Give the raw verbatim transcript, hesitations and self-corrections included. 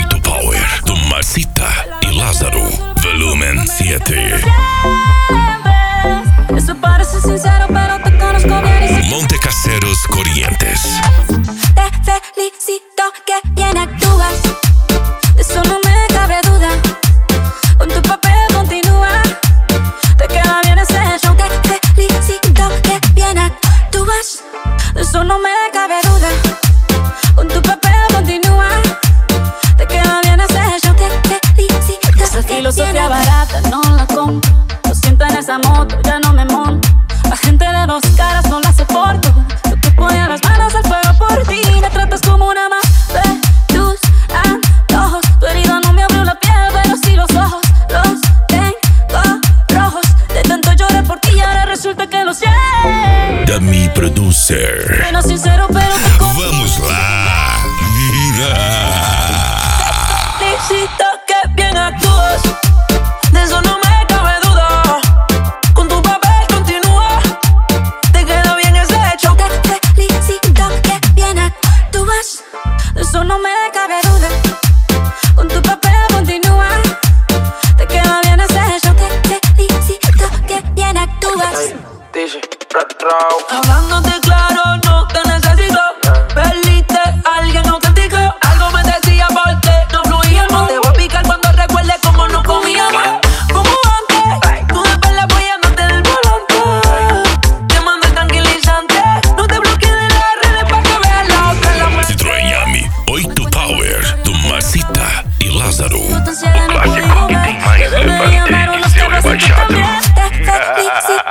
tu Power, Tomasita y Lázaro, volumen siete. Eso parece sincero, pero te conozco bien. Montecaseros Corrientes. Te felicito que bien actúas, de eso no me cabe duda. Con tu papel continúa, te queda bien ese show. Te felicito que bien actúas, de eso no me cabe duda. Con tu papel continúa, te queda bien ese show. Te felicito. Esa filosofía barata no la compro. Lo siento en esa moto, ya no me monto. La gente de dos caras no la soporto. Yo te ponía las manos al fuego por ti. Me tratas como una más de tus antojos. Tu herida no me abrió la piel, pero sí los ojos. Los tengo rojos. De tanto lloré por ti y ahora resulta que lo sé. The Me Producer. Bueno, sincero, pero te confío. Vamos lá. Felicito que bien actúas, de eso no me cabe duda. Con tu papel continúa, te queda bien ese hecho. Te felicito que bien actúas, de eso no me cabe duda. Con tu papel continúa, te queda bien ese hecho. Te felicito que bien actúas. Dice, Raw. Hablándote claro, no te necesito. Perdiste a alguien auténtico. Algo me decía porque no fluíamos. Te voy a picar cuando recuerde cómo nos comíamos. Como antes, tú después la apoyándote del volante. Te mando el tranquilizante. No te bloquees de las redes para que veas la otra. La Citroën Yami. Hoy tu Power, Tomasita y Lázaro. Un clásico y más relevante y se oye baixado. Te felicito